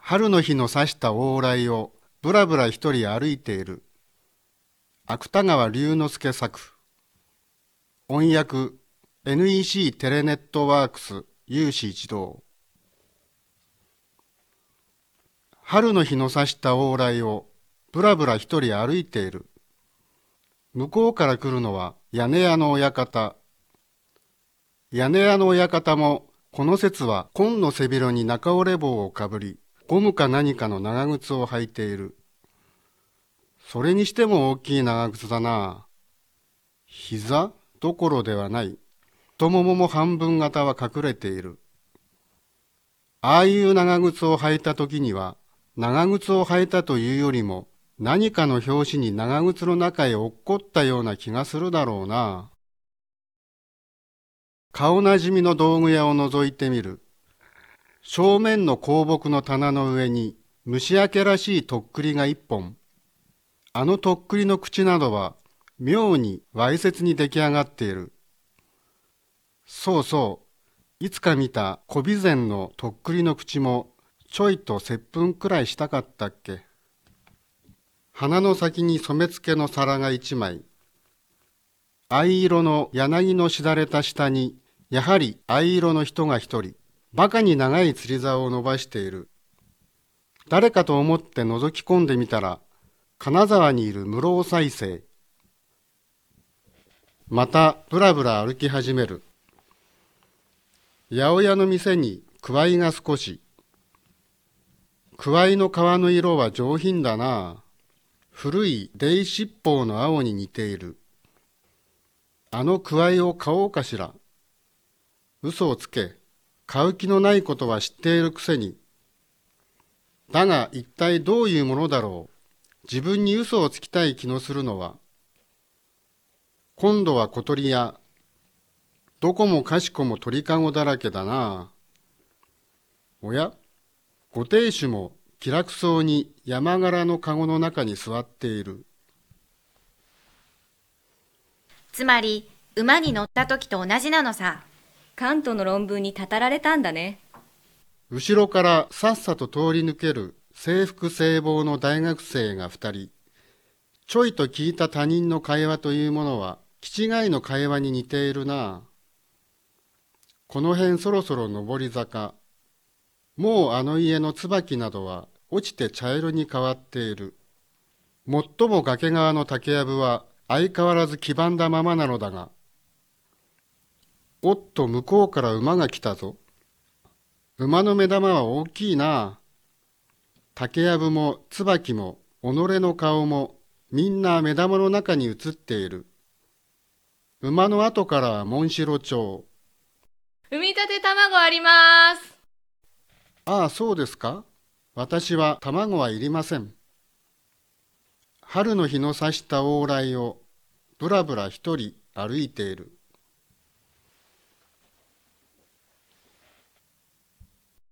春の日の差した往来をぶらぶら一人歩いている。芥川龍之介作。音訳 NEC テレネットワークス有志一同。春の日の差した往来をぶらぶら一人歩いている。向こうから来るのは屋根屋の親方。屋根屋の親方もこの節は紺の背広に中折れ帽をかぶり、ゴムか何かの長靴を履いている。それにしても大きい長靴だな。膝どころではない。太ももも半分型は隠れている。ああいう長靴を履いた時には、長靴を履いたというよりも、何かの拍子に長靴の中へ落っこったような気がするだろうな。顔なじみの道具屋を覗いてみる。正面の香木の棚の上に虫明けらしいとっくりが一本。あのとっくりの口などは妙にわいせつに出来上がっている。そうそう、いつか見た小備前のとっくりの口もちょいと接吻くらいしたかったっけ。鼻の先に染め付けの皿が一枚。藍色の柳のしだれた下にやはり藍色の人が一人。バカに長い釣り竿を伸ばしている。誰かと思って覗き込んでみたら、金沢にいる室尾再生。またぶらぶら歩き始める。八百屋の店にくわいが少し。くわいの皮の色は上品だな。古いデイ七宝の青に似ている。あのくわいを買おうかしら。嘘をつけ。買う気のないことは知っているくせに。だが一体どういうものだろう。自分に嘘をつきたい気のするのは。今度は小鳥屋。どこもかしこも鳥かごだらけだな。おや、ご亭主も気楽そうに山柄のかごの中に座っている。 つまり馬に乗った時と同じなのさ。 関東の論文にたたられたんだね。 後ろからさっさと通り抜ける制服制帽の大学生が二人。ちょいと聞いた他人の会話というものは気違いの会話に似ているな。この辺そろそろ上り坂。もうあの家の椿などは落ちて茶色に変わっている。もっとも崖側の竹やぶは相変わらず黄ばんだままなのだが。おっと向こうから馬が来たぞ。馬の目玉は大きいな。竹やぶも椿も己の顔もみんな目玉の中に映っている。馬の後からはモンシロチョウ。 産みたて卵あります。 ああ、そうですか。私は卵はいりません。春の日の差した往来をぶらぶら一人歩いている。